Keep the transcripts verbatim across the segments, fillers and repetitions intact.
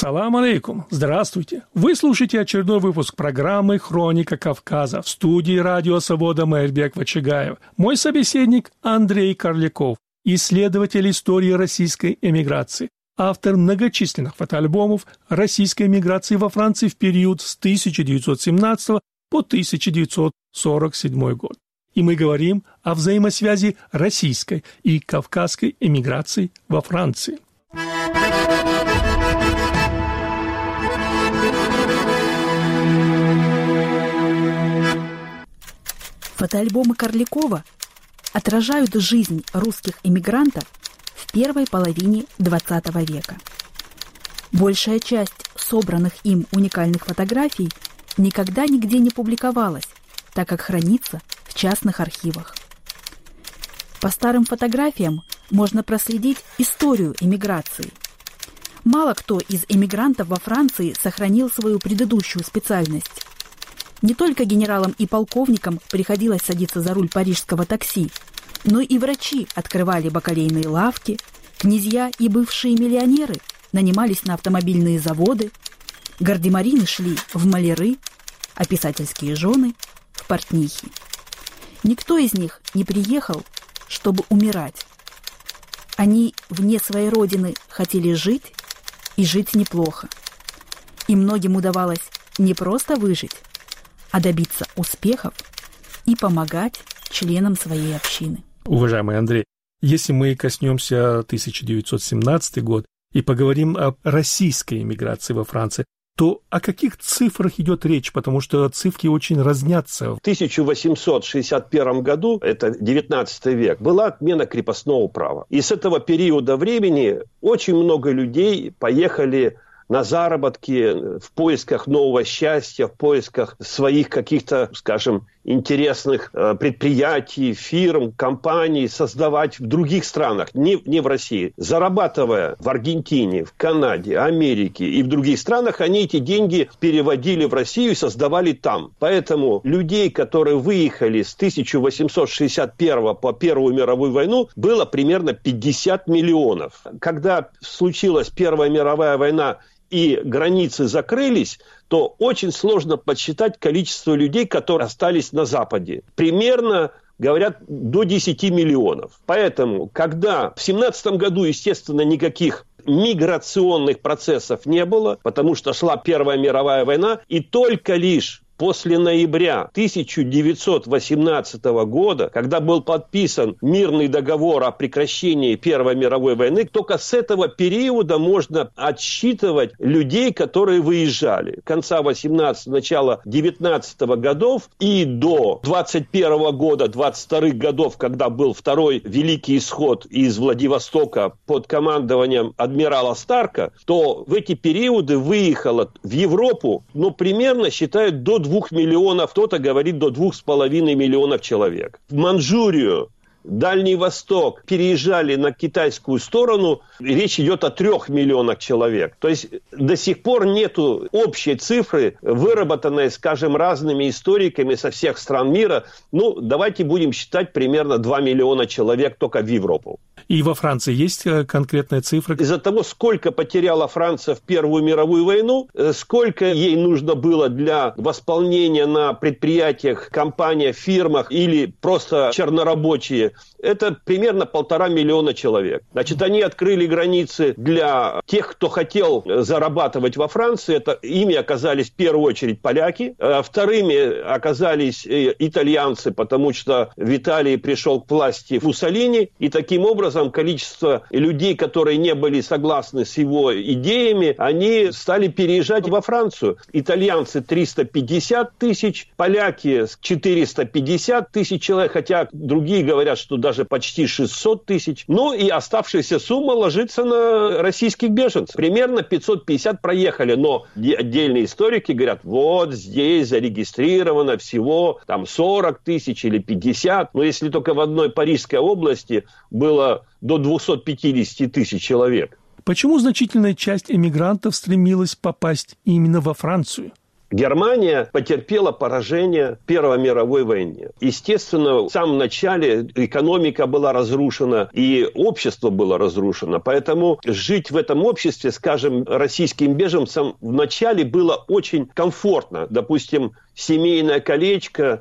Салам алейкум. Здравствуйте. Вы слушаете очередной выпуск программы «Хроника Кавказа» в студии радио «Свобода» Майрбек Вачигаев. Мой собеседник Андрей Карляков, исследователь истории российской эмиграции, автор многочисленных фотоальбомов российской эмиграции во Франции в период с тысяча девятьсот семнадцатого по тысяча девятьсот сорок седьмой год. И мы говорим о взаимосвязи российской и кавказской эмиграции во Франции. Фотоальбомы Карлякова отражают жизнь русских эмигрантов в первой половине двадцатого века. Большая часть собранных им уникальных фотографий никогда нигде не публиковалась, так как хранится в частных архивах. По старым фотографиям можно проследить историю эмиграции. Мало кто из эмигрантов во Франции сохранил свою предыдущую специальность. Не только генералам и полковникам приходилось садиться за руль парижского такси, но и врачи открывали бакалейные лавки, князья и бывшие миллионеры нанимались на автомобильные заводы, гардемарины шли в маляры, а писательские жены – в портнихи. Никто из них не приехал, чтобы умирать. Они вне своей родины хотели жить и жить неплохо. И многим удавалось не просто выжить, а добиться успехов и помогать членам своей общины. Уважаемый Андрей, если мы коснемся тысяча девятьсот семнадцатого года и поговорим о российской эмиграции во Франции, то о каких цифрах идет речь? Потому что цифры очень разнятся. В тысяча восемьсот шестьдесят первом году, это девятнадцатый век, была отмена крепостного права. И с этого периода времени очень много людей поехали на заработки, в поисках нового счастья, в поисках своих каких-то, скажем, интересных предприятий, фирм, компаний создавать в других странах, не, не в России. Зарабатывая в Аргентине, в Канаде, Америке и в других странах, они эти деньги переводили в Россию и создавали там. Поэтому людей, которые выехали с тысяча восемьсот шестьдесят первого по Первую мировую войну, было примерно пятьдесят миллионов. Когда случилась Первая мировая война, и границы закрылись, то очень сложно подсчитать количество людей, которые остались на Западе. Примерно, говорят, до десяти миллионов. Поэтому, когда в семнадцатом году, естественно, никаких миграционных процессов не было, потому что шла Первая мировая война, и только лишь после ноября тысяча девятьсот восемнадцатого года, когда был подписан мирный договор о прекращении Первой мировой войны, только с этого периода можно отсчитывать людей, которые выезжали. Конца восемнадцатого, начала девятнадцатого годов и до двадцать первого года, двадцать вторых годов, когда был второй Великий исход из Владивостока под командованием адмирала Старка, то в эти периоды выехало в Европу, ну, примерно, считают, до двух миллионов, кто-то говорит до двух с половиной миллионов человек. В Манчжурию, Дальний Восток переезжали на китайскую сторону, речь идет о трех миллионах человек. То есть до сих пор нету общей цифры, выработанной, скажем, разными историками со всех стран мира. Ну, давайте будем считать примерно два миллиона человек только в Европу. И во Франции есть конкретная цифра? Из-за того, сколько потеряла Франция в Первую мировую войну, сколько ей нужно было для восполнения на предприятиях, компаниях, фирмах или просто чернорабочие, это примерно полтора миллиона человек. Значит, они открыли границы для тех, кто хотел зарабатывать во Франции. Это, ими оказались в первую очередь поляки. Вторыми оказались итальянцы, потому что в Италии пришел к власти Муссолини. И таким образом количество людей, которые не были согласны с его идеями, они стали переезжать во Францию. Итальянцы триста пятьдесят тысяч, поляки четыреста пятьдесят тысяч человек, хотя другие говорят, что даже почти шестьсот тысяч. Ну и оставшаяся сумма ложится на российских беженцев. Примерно пятьсот пятьдесят проехали, но отдельные историки говорят, вот здесь зарегистрировано всего там сорок тысяч или пятьдесят. Но если только в одной Парижской области было до двухсот пятидесяти тысяч человек. Почему значительная часть эмигрантов стремилась попасть именно во Францию? Германия потерпела поражение в Первой мировой войне. Естественно, в самом начале экономика была разрушена, и общество было разрушено. Поэтому жить в этом обществе, скажем, российским беженцам вначале было очень комфортно. Допустим, семейное колечко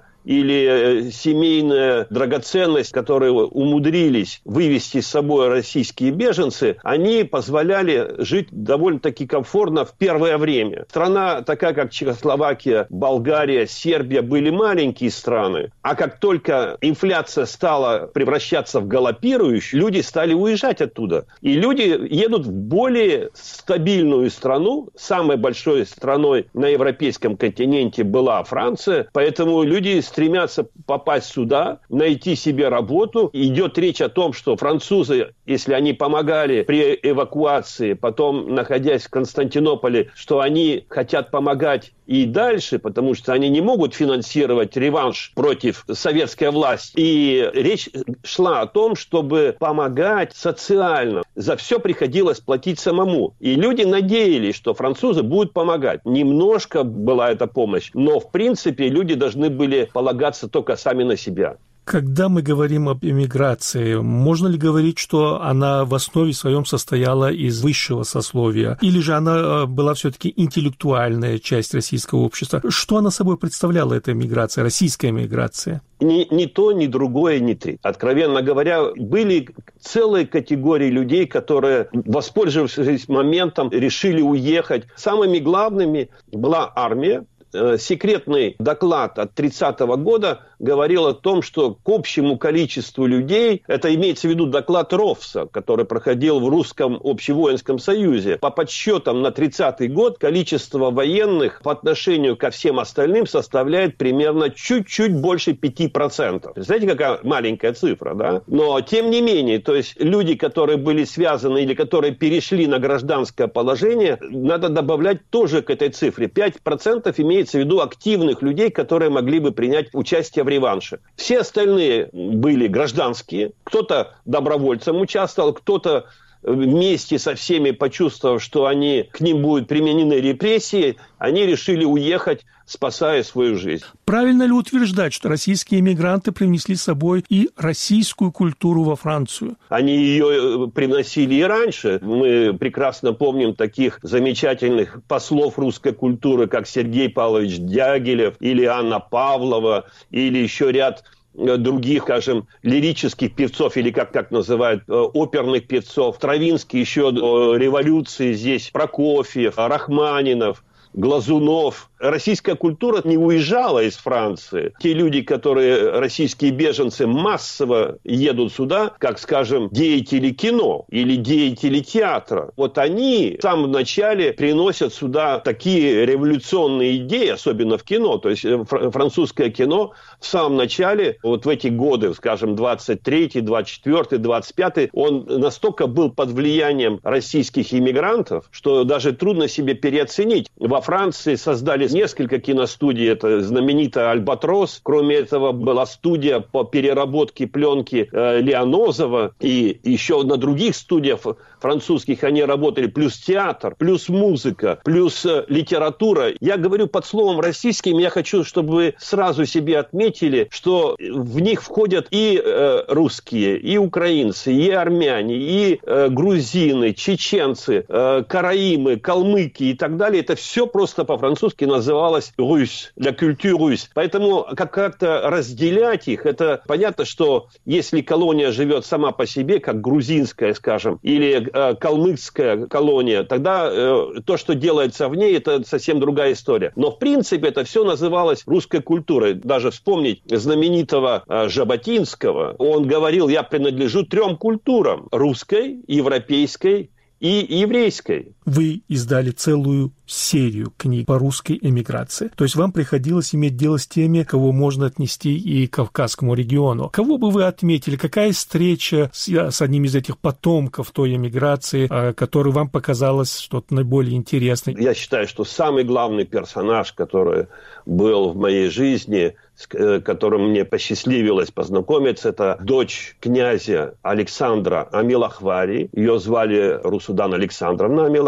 или семейная драгоценность, которые умудрились вывести с собой российские беженцы, они позволяли жить довольно-таки комфортно в первое время. Страна такая, как Чехословакия, Болгария, Сербия, были маленькие страны. А как только инфляция стала превращаться в галопирующую, люди стали уезжать оттуда. И люди едут в более стабильную страну. Самой большой страной на европейском континенте была Франция. Поэтому люди стремятся попасть сюда, найти себе работу. Идет речь о том, что французы, если они помогали при эвакуации, потом, находясь в Константинополе, что они хотят помогать и дальше, потому что они не могут финансировать реванш против советской власти. И речь шла о том, чтобы помогать социально. За все приходилось платить самому. И люди надеялись, что французы будут помогать. Немножко была эта помощь, но в принципе люди должны были полагаться только сами на себя. Когда мы говорим об эмиграции, можно ли говорить, что она в основе своем состояла из высшего сословия? Или же она была все-таки интеллектуальная часть российского общества? Что она собой представляла, эта эмиграция, российская эмиграция? Ни, ни то, ни другое, ни третье. Откровенно говоря, были целые категории людей, которые, воспользовавшись моментом, решили уехать. Самыми главными была армия. Секретный доклад от тридцатого года говорил о том, что к общему количеству людей, это имеется в виду доклад РОВСа, который проходил в Русском общевоинском союзе, по подсчетам на тридцатый год количество военных по отношению ко всем остальным составляет примерно чуть-чуть больше пяти процентов. Представляете, какая маленькая цифра, да? Но тем не менее, то есть люди, которые были связаны или которые перешли на гражданское положение, надо добавлять тоже к этой цифре. пять процентов имеется в виду активных людей, которые могли бы принять участие в реванше. Все остальные были гражданские. Кто-то добровольцем участвовал, кто-то вместе со всеми, почувствовав, что они, к ним будут применены репрессии, они решили уехать, спасая свою жизнь. Правильно ли утверждать, что российские эмигранты привнесли с собой и российскую культуру во Францию? Они ее приносили и раньше. Мы прекрасно помним таких замечательных послов русской культуры, как Сергей Павлович Дягилев или Анна Павлова, или еще ряд других, скажем, лирических певцов, или как, как называют, оперных певцов. Стравинский еще до революции здесь, Прокофьев, Рахманинов, Глазунов. Российская культура не уезжала из Франции. Те люди, которые, российские беженцы, массово едут сюда, как, скажем, деятели кино или деятели театра. Вот они в самом начале приносят сюда такие революционные идеи, особенно в кино. То есть французское кино в самом начале, вот в эти годы, скажем, двадцать третий, двадцать четвёртый, двадцать пятый, он настолько был под влиянием российских иммигрантов, что даже трудно себе переоценить. Во Франции создали несколько киностудий. Это знаменитая «Альбатрос». Кроме этого, была студия по переработке пленки э, Лианозова. И еще на других студиях французских они работали. Плюс театр, плюс музыка, плюс э, литература. Я говорю под словом «российским». Я хочу, чтобы вы сразу себе отметили, что в них входят и э, русские, и украинцы, и армяне, и э, грузины, чеченцы, э, караимы, калмыки и так далее. Это все просто по-французски называлось «русь», «la culture russe». Поэтому как-то разделять их, это понятно, что если колония живет сама по себе, как грузинская, скажем, или э, калмыцкая колония, тогда э, то, что делается в ней, это совсем другая история. Но в принципе это все называлось русской культурой. Даже вспомнить знаменитого э, Жаботинского. Он говорил: я принадлежу трем культурам: русской, европейской и еврейской. Вы издали целую серию книг по русской эмиграции. То есть вам приходилось иметь дело с теми, кого можно отнести и к Кавказскому региону. Кого бы вы отметили? Какая встреча с, с одним из этих потомков той эмиграции, который вам показалось что-то наиболее интересное? Я считаю, что самый главный персонаж, который был в моей жизни, с которым мне посчастливилось познакомиться, это дочь князя Александра Амилахвари. Ее звали Русудан Александровна Амилахвари.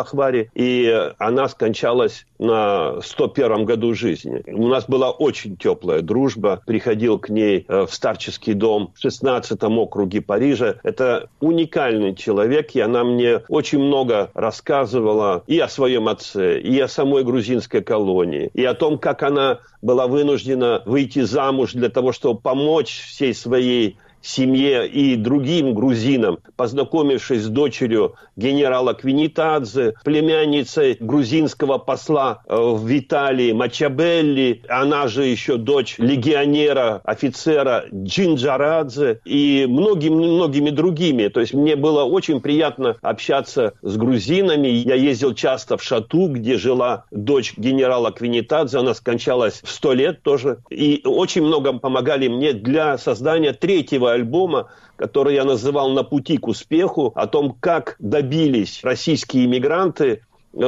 Лахвари, и она скончалась на сто первом году жизни. У нас была очень теплая дружба. Приходил к ней в старческий дом в шестнадцатом округе Парижа. Это уникальный человек, и она мне очень много рассказывала и о своем отце, и о самой грузинской колонии, и о том, как она была вынуждена выйти замуж для того, чтобы помочь всей своей семье и другим грузинам, познакомившись с дочерью генерала Квинитадзе, племянницей грузинского посла в Италии Мачабелли, она же еще дочь легионера, офицера Джинджарадзе и многими-многими другими. То есть мне было очень приятно общаться с грузинами. Я ездил часто в Шату, где жила дочь генерала Квинитадзе, она скончалась в сто лет тоже. И очень много помогали мне для создания третьего альбома, который я называл «На пути к успеху», о том, как добились российские иммигранты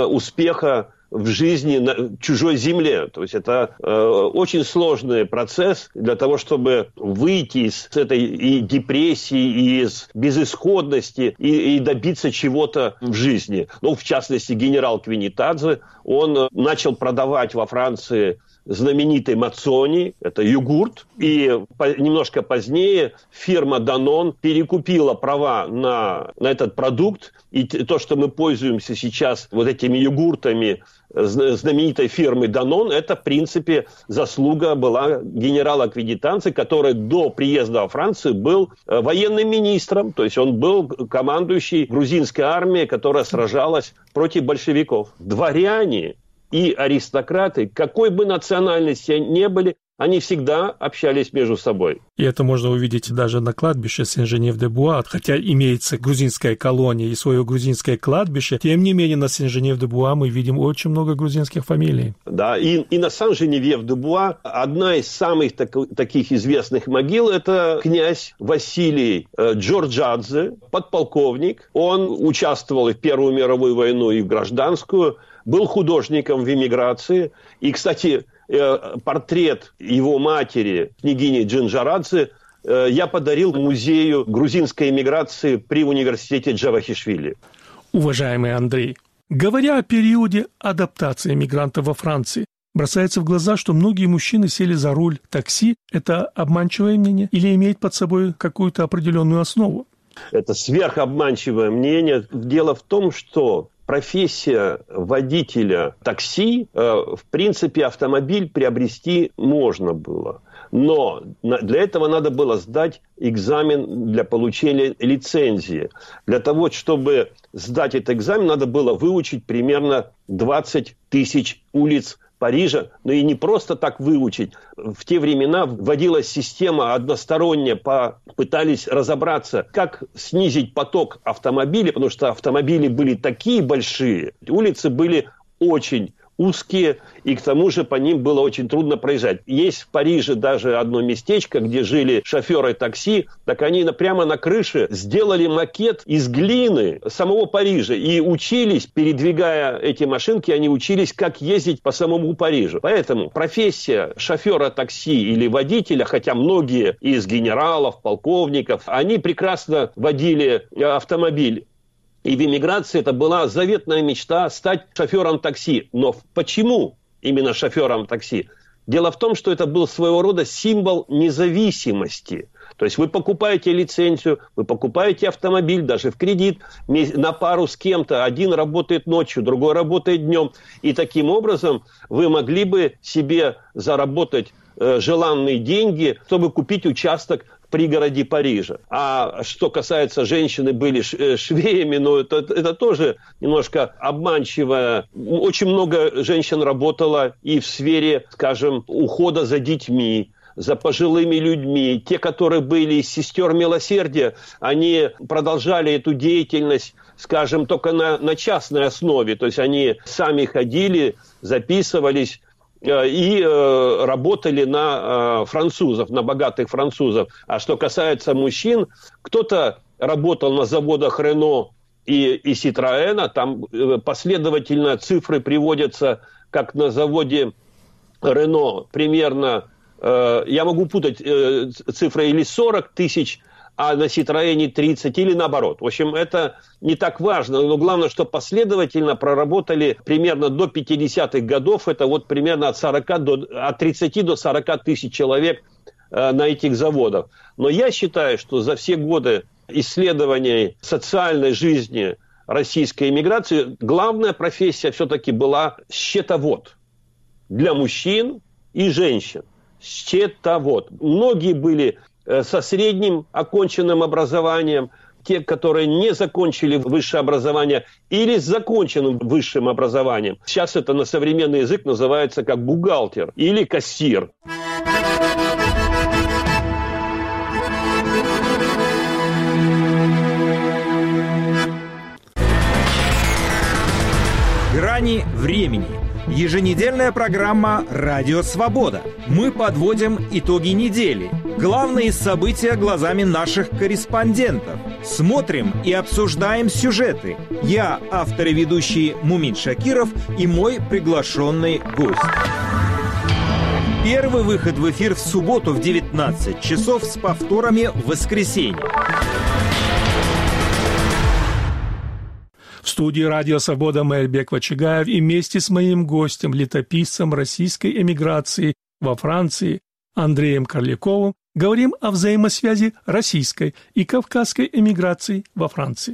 успеха в жизни на чужой земле. То есть это э, очень сложный процесс для того, чтобы выйти из этой и депрессии, и из безысходности и, и добиться чего-то в жизни. Ну, в частности, генерал Квинитадзе, он начал продавать во Франции знаменитый Мацони, это йогурт, и по, немножко позднее фирма Danone перекупила права на, на этот продукт, и то, что мы пользуемся сейчас вот этими йогуртами знаменитой фирмы Danone, это, в принципе, заслуга была генерала Квинитадзе, который до приезда во Францию был военным министром, то есть он был командующий грузинской армией, которая сражалась против большевиков. Дворяне и аристократы, какой бы национальности ни были, они всегда общались между собой. И это можно увидеть даже на кладбище Сен-Женев-де-Буа. Хотя имеется грузинская колония и свое грузинское кладбище, тем не менее на Сен-Женев-де-Буа мы видим очень много грузинских фамилий. Да, и, и на Сен-Женев-де-Буа одна из самых так, таких известных могил – это князь Василий э, Джорджадзе, подполковник. Он участвовал и в Первую мировую войну, и в гражданскую, был художником в эмиграции. И, кстати, портрет его матери, княгини Джинджарадзе, я подарил музею грузинской эмиграции при университете Джавахишвили. Уважаемый Андрей, говоря о периоде адаптации мигрантов во Франции, бросается в глаза, что многие мужчины сели за руль такси. Это обманчивое мнение или имеет под собой какую-то определенную основу? Это сверхобманчивое мнение. Дело в том, что профессия водителя такси, в принципе, автомобиль приобрести можно было. Но для этого надо было сдать экзамен для получения лицензии. Для того, чтобы сдать этот экзамен, надо было выучить примерно двадцать тысяч улиц Парижа, но и не просто так выучить. В те времена вводилась система односторонняя, пытались разобраться, как снизить поток автомобилей, потому что автомобили были такие большие, улицы были очень узкие, и к тому же по ним было очень трудно проезжать. Есть в Париже даже одно местечко, где жили шоферы такси, так они прямо на крыше сделали макет из глины самого Парижа и учились, передвигая эти машинки, они учились, как ездить по самому Парижу. Поэтому профессия шофера такси или водителя, хотя многие из генералов, полковников, они прекрасно водили автомобиль. И в эмиграции это была заветная мечта стать шофером такси. Но почему именно шофером такси? Дело в том, что это был своего рода символ независимости. То есть вы покупаете лицензию, вы покупаете автомобиль даже в кредит на пару с кем-то. Один работает ночью, другой работает днем. И таким образом вы могли бы себе заработать э, желанные деньги, чтобы купить участок в пригороде Парижа. А что касается женщины были швеями, но это, это тоже немножко обманчиво. Очень много женщин работало и в сфере, скажем, ухода за детьми, за пожилыми людьми. Те, которые были из сестер милосердия, они продолжали эту деятельность, скажем, только на, на частной основе. То есть они сами ходили, записывались и э, работали на э, французов, на богатых французов. А что касается мужчин, кто-то работал на заводах Рено и, и Ситроэна, там э, последовательно цифры приводятся, как на заводе Рено примерно, э, я могу путать э, цифры, или сорок тысяч, а на Citroёn тридцать или наоборот. В общем, это не так важно, но главное, что последовательно проработали примерно до пятидесятых годов, это вот примерно от, сорока до, от тридцати до сорока тысяч человек э, на этих заводах. Но я считаю, что за все годы исследований социальной жизни российской эмиграции главная профессия все-таки была счетовод для мужчин и женщин. Счетовод. Многие были со средним оконченным образованием, те, которые не закончили высшее образование или с законченным высшим образованием. Сейчас это на современный язык называется как бухгалтер или кассир. Грани времени. Еженедельная программа «Радио Свобода». Мы подводим итоги недели. Главные события глазами наших корреспондентов. Смотрим и обсуждаем сюжеты. Я, автор и ведущий Мумин Шакиров, и мой приглашенный гость. Первый выход в эфир в субботу в девятнадцать часов с повторами в воскресенье. В студии «Радио Свобода» Мэрбек Вачигаев и вместе с моим гостем, летописцем российской эмиграции во Франции Андреем Карликовым говорим о взаимосвязи российской и кавказской эмиграции во Франции.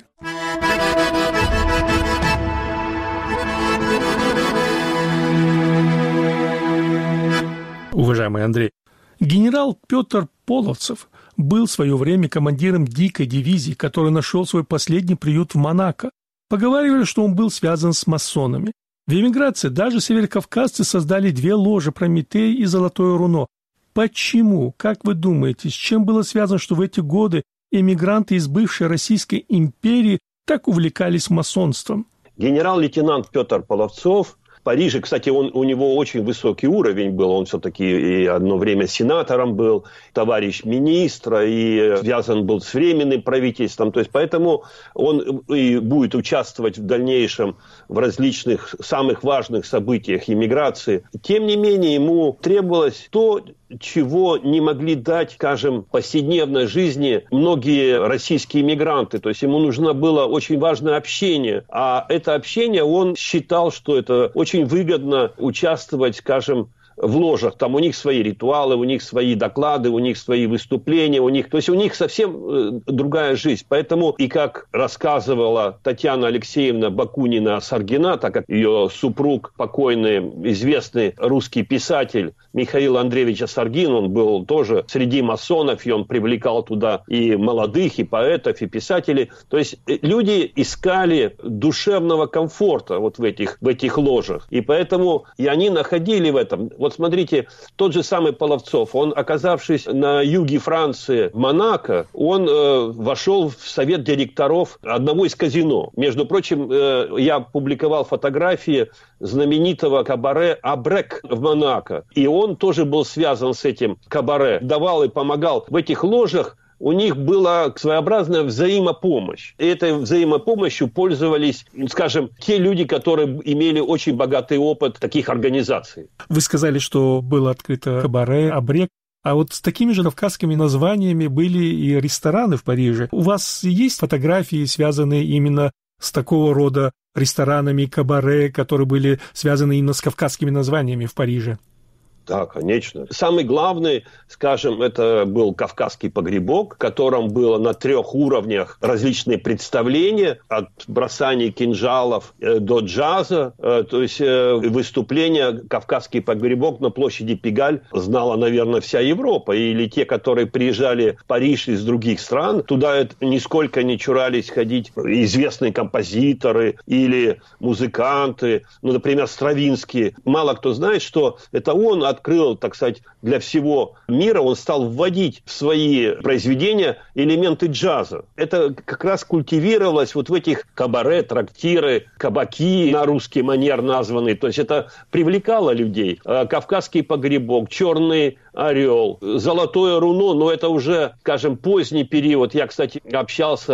Уважаемый Андрей, генерал Петр Половцев был в свое время командиром дикой дивизии, который нашел свой последний приют в Монако. Поговаривали, что он был связан с масонами. В эмиграции даже северокавказцы создали две ложи «Прометей» и «Золотое руно». Почему, как вы думаете, с чем было связано, что в эти годы эмигранты из бывшей Российской империи так увлекались масонством? Генерал-лейтенант Петр Половцов в Париже, кстати, он, у него очень высокий уровень был, он все-таки и одно время сенатором был, товарищ министра, и связан был с временным правительством, то есть поэтому он и будет участвовать в дальнейшем в различных самых важных событиях иммиграции. Тем не менее, ему требовалось то, чего не могли дать, скажем, в повседневной жизни многие российские иммигранты. То есть ему нужно было очень важное общение. А это общение он считал, что это очень выгодно участвовать, скажем, в ложах. Там у них свои ритуалы, у них свои доклады, у них свои выступления, у них, то есть у них совсем другая жизнь. Поэтому и как рассказывала Татьяна Алексеевна Бакунина-Саргина, так как ее супруг, покойный известный русский писатель Михаил Андреевич Саргин, он был тоже среди масонов, и он привлекал туда и молодых, и поэтов, и писателей. То есть люди искали душевного комфорта вот в этих, в этих ложах. И поэтому и они находили в этом. Вот смотрите, тот же самый Половцов, он, оказавшись на юге Франции, в Монако, он э, вошел в совет директоров одного из казино. Между прочим, э, я публиковал фотографии знаменитого кабаре «Абрек» в Монако. И он тоже был связан с этим кабаре. Давал и помогал в этих ложах. У них была своеобразная взаимопомощь. И этой взаимопомощью пользовались, скажем, те люди, которые имели очень богатый опыт таких организаций. Вы сказали, что было открыто кабаре, абрек. А вот с такими же кавказскими названиями были и рестораны в Париже. У вас есть фотографии, связанные именно с такого рода ресторанами, кабаре, которые были связаны именно с кавказскими названиями в Париже? Да, конечно. Самый главный, скажем, это был «Кавказский погребок», в котором было на трех уровнях различные представления, от бросания кинжалов до джаза. То есть выступления «Кавказский погребок» на площади Пегаль знала, наверное, вся Европа. Или те, которые приезжали в Париж из других стран, туда нисколько не чурались ходить известные композиторы или музыканты, ну, например, Стравинский. Мало кто знает, что это он открыл, так сказать, для всего мира, он стал вводить в свои произведения элементы джаза. Это как раз культивировалось вот в этих кабаре, трактиры, кабаки на русский манер названные. То есть это привлекало людей. «Кавказский погребок», «Черный орел», «Золотое руно», но это уже, скажем, поздний период. Я, кстати, общался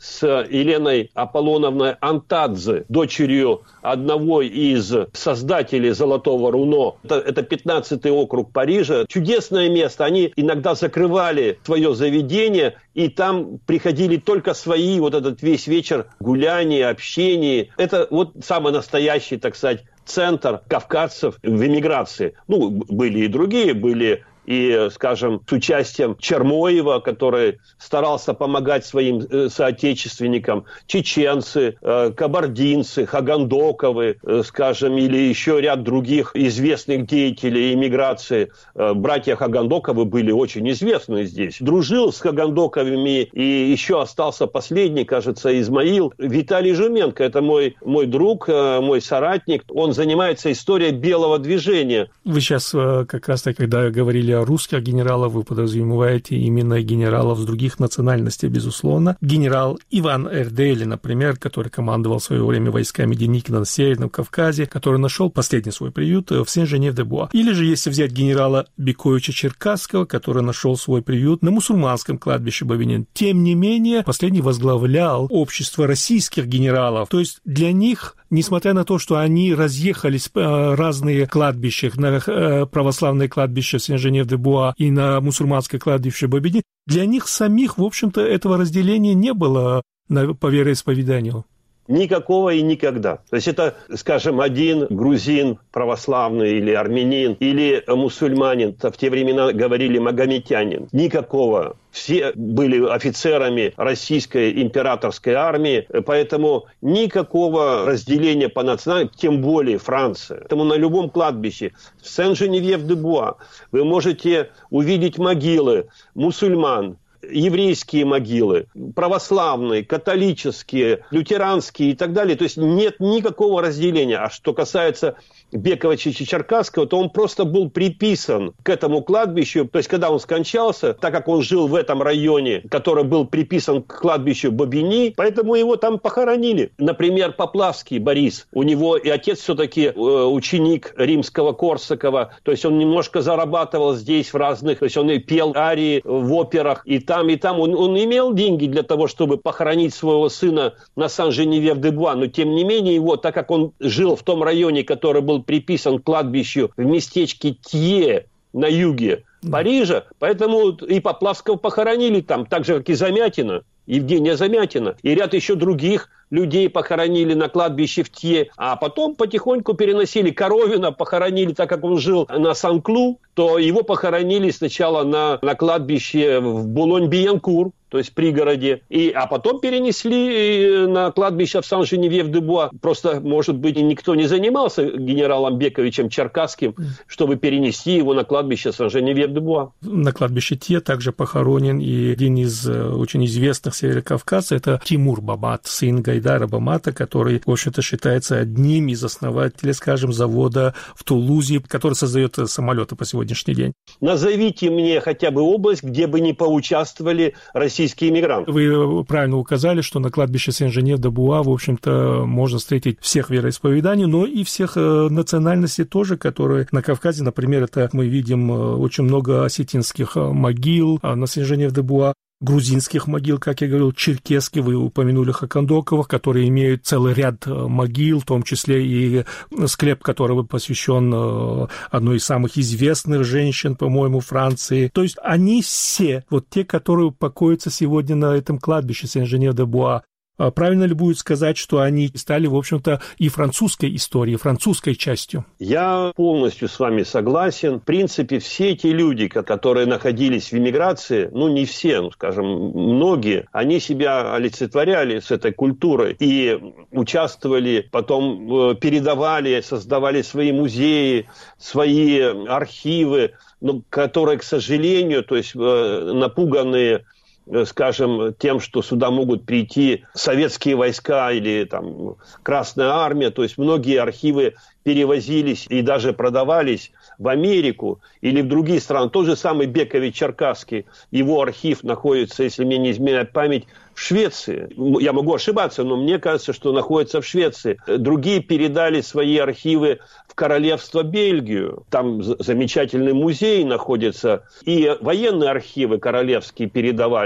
с Еленой Аполлоновной Антадзе, дочерью одного из создателей «Золотого руно». Это, это пятнадцатый округ Парижа. Чудесное место. Они иногда закрывали свое заведение, и там приходили только свои, вот этот весь вечер гуляния, общения. Это вот самый настоящий, так сказать, центр кавказцев в эмиграции. Ну, были и другие, были и, скажем, с участием Чермоева, который старался помогать своим соотечественникам, чеченцы, кабардинцы, Хагандоковы, скажем, или еще ряд других известных деятелей эмиграции. Братья Хагандоковы были очень известны здесь. Дружил с Хагандоковыми, и еще остался последний, кажется, Измаил. Виталий Жуменко, это мой, мой друг, мой соратник. Он занимается историей белого движения. Вы сейчас как раз-таки, когда говорили о русских генералах, вы подразумеваете именно генералов с других национальностей, безусловно. Генерал Иван Эрдели, например, который командовал в свое время войсками Деникина на Северном Кавказе, который нашел последний свой приют в Сен-Женев-де-Буа. Или же, если взять генерала Бековича Черкасского, который нашел свой приют на мусульманском кладбище Бобинин. Тем не менее, последний возглавлял общество российских генералов. То есть для них, несмотря на то, что они разъехались по разные кладбища, на православное кладбище Сен-Женев-де-Буа и на мусульманское кладбище Бобинин, для них самих, в общем-то, этого разделения не было по вероисповеданию. Никакого и никогда. То есть это, скажем, один грузин православный или армянин, или мусульманин, в те времена говорили магометянин. Никакого. Все были офицерами российской императорской армии, поэтому никакого разделения по национальности, тем более Франция. Поэтому на любом кладбище в Сен-Женевьев-де-Буа вы можете увидеть могилы мусульман, еврейские могилы, православные, католические, лютеранские и так далее. То есть нет никакого разделения. А что касается Бековича Черкасского, то он просто был приписан к этому кладбищу. То есть когда он скончался, так как он жил в этом районе, который был приписан к кладбищу Бобини, поэтому его там похоронили. Например, Поплавский Борис. У него и отец все-таки э, ученик римского Корсакова. То есть он немножко зарабатывал здесь в разных... То есть он и пел арии в операх, и там, и там. Он, он имел деньги для того, чтобы похоронить своего сына на Сан-Женевьев-де-Буа. Но тем не менее его, так как он жил в том районе, который был приписан к кладбищу в местечке Тье на юге Парижа, поэтому и Поплавского похоронили там, так же, как и Замятина, Евгения Замятина, и ряд еще других людей похоронили на кладбище в Тье, а потом потихоньку переносили. Коровина похоронили, так как он жил на Сан-Клу, то его похоронили сначала на, на кладбище в Булонь-Биянкур, то есть в пригороде, и, а потом перенесли на кладбище в Сан-Женевьев-де-Буа. Просто, может быть, никто не занимался генералом Бековичем Черкасским, чтобы перенести его на кладбище Сан-Женевьев-де-Буа. На кладбище Тье также похоронен и один из очень известных северокавказцев, это Тимур Бамат, сын Гайдара Бамата, который, в общем-то, считается одним из основателей, скажем, завода в Тулузе, который создает самолеты по сегодняшний день. Назовите мне хотя бы область, где бы не поучаствовали российские иммигранты. Вы правильно указали, что на кладбище Сен-Женев-де-Буа, в общем-то, можно встретить всех вероисповеданий, но и всех национальностей тоже, которые на Кавказе, например, это мы видим очень много осетинских могил на Сен-Женев-де-Буа, грузинских могил, как я говорил, черкесских, вы упомянули Хакандоковых, которые имеют целый ряд могил, в том числе и склеп, который посвящен одной из самых известных женщин, по-моему, Франции. То есть они все, вот те, которые покоятся сегодня на этом кладбище Сен-Женев-де-Буа, правильно ли будет сказать, что они стали, в общем-то, и французской историей, французской частью? Я полностью с вами согласен. В принципе, все эти люди, которые находились в эмиграции, ну, не все, ну, скажем, многие, они себя олицетворяли с этой культурой и участвовали, потом передавали, создавали свои музеи, свои архивы, ну, которые, к сожалению, то есть напуганные, скажем, тем, что сюда могут прийти советские войска или там Красная Армия, то есть многие архивы перевозились и даже продавались в Америку или в другие страны. Тот же самый Бекович Черкасский, его архив находится, если мне не изменяет память, в Швеции. Я могу ошибаться, но мне кажется, что находится в Швеции. Другие передали свои архивы в королевство Бельгию. Там замечательный музей находится. И военные архивы королевские передавали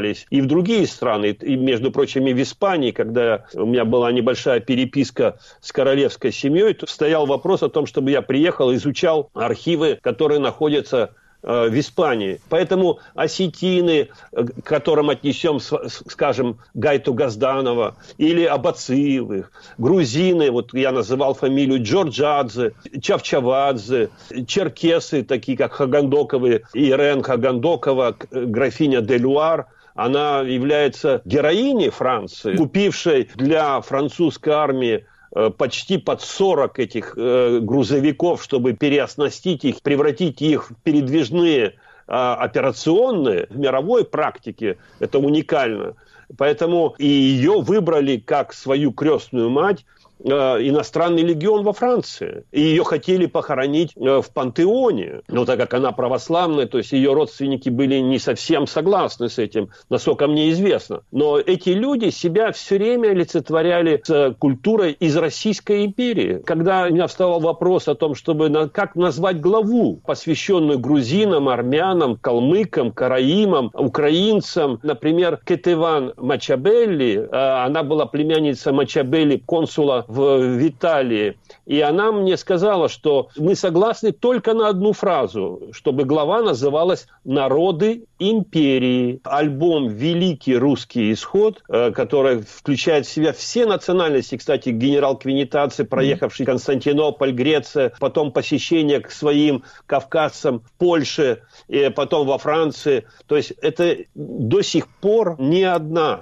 передавались и в другие страны, и, между прочим, и в Испании, когда у меня была небольшая переписка с королевской семьей, то стоял вопрос о том, чтобы я приехал и изучал архивы, которые находятся в Испании. Поэтому осетины, к которым отнесем, скажем, Гайту Газданова, или Абацилы, грузины, вот я называл фамилию Джорджадзе, Чавчавадзе, черкесы, такие как Хагандоковы, Ирен Хагандокова, графиня де Люар, она является героиней Франции, купившей для французской армии почти под сорок этих э, грузовиков, чтобы переоснастить их, превратить их в передвижные э, операционные. В мировой практике это уникально. Поэтому и ее выбрали как свою крестную мать э, иностранный легион во Франции. И ее хотели похоронить э, в пантеоне. Но так как она православная, то есть ее родственники были не совсем согласны с этим, насколько мне известно. Но эти люди себя все время олицетворяли с культурой из Российской империи. Когда у меня вставал вопрос о том, чтобы на, как назвать главу, посвященную грузинам, армянам, калмыкам, караимам, украинцам, например, Кетеван Мачабелли, она была племянница Мачабелли, консула в Италии, и она мне сказала, что мы согласны только на одну фразу, чтобы глава называлась «Народы империи». Альбом «Великий русский исход», который включает в себя все национальности, кстати, генерал Квинитаци, проехавший Константинополь, Греция, потом посещение к своим кавказцам в Польше, и потом во Франции. То есть это до сих пор ни одна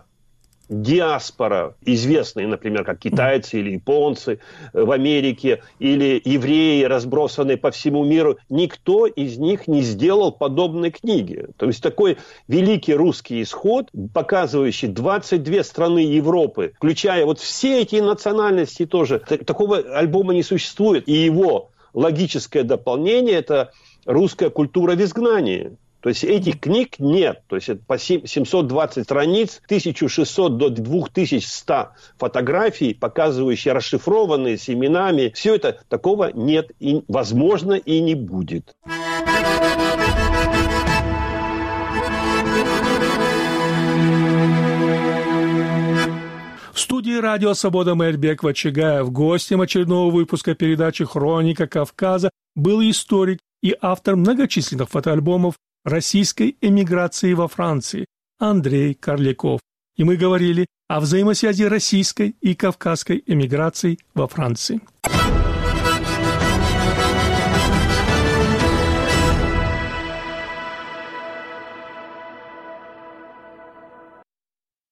диаспора, известные, например, как китайцы или японцы в Америке, или евреи, разбросанные по всему миру, никто из них не сделал подобной книги. То есть такой великий русский исход, показывающий двадцать две страны Европы, включая вот все эти национальности тоже, такого альбома не существует. И его логическое дополнение – это русская культура в изгнании. То есть этих книг нет. То есть это по семьсот двадцать страниц, тысяча шестьсот до две тысячи сто фотографий, показывающие расшифрованные с именами. Все это такого нет и, возможно, и не будет. В студии радио «Свобода» Мэрбек Вачигаев. Гостем очередного выпуска передачи «Хроника Кавказа» был историк и автор многочисленных фотоальбомов российской эмиграции во Франции Андрей Карляков. И мы говорили о взаимосвязи российской и кавказской эмиграций во Франции.